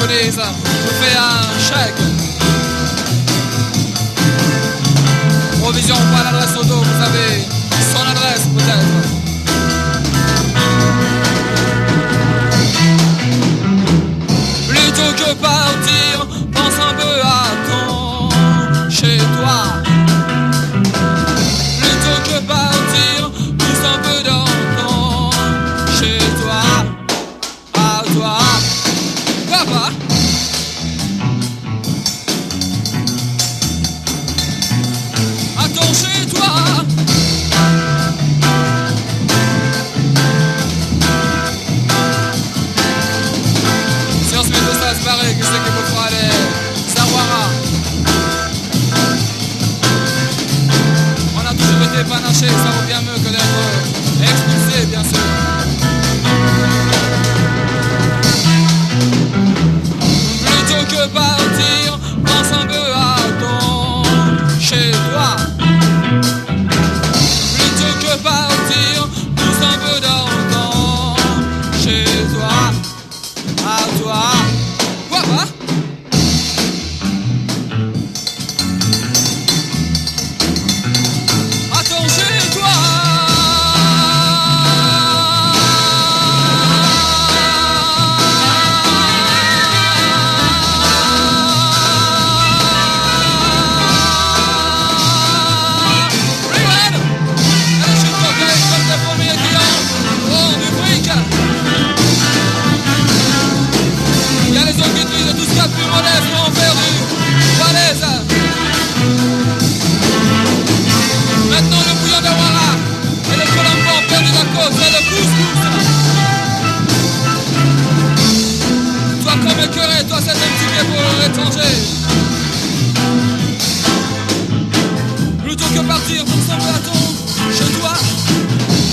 police, je fais un chèque. Provision pas l'adresse auto, vous savez, son adresse peut-être. Plutôt que partir, pense un peu à ton chez toi. Plutôt que partir, pousse un peu dans ton chez toi. À toi, papa. Attends chez toi. Si on se met tout ça à se barrer, qu'est-ce qu'il faut faire aller Sawara. On a toujours été panachés, ça vaut bien mieux que d'être expulsé, bien sûr. Plutôt que partir, pense un peu à ton chez toi. Plutôt que partir, pousse un peu dans ton chez toi. À toi. Papa. Attends chez toi. Plus modestes ont perdu, Valaises. Maintenant le bouillon de Wara et le colombo ont perdu la cause, c'est le couscous. Toi comme écœuré, toi c'est un petit pied pour l'étranger. Plutôt que partir pour s'en bâton chez toi.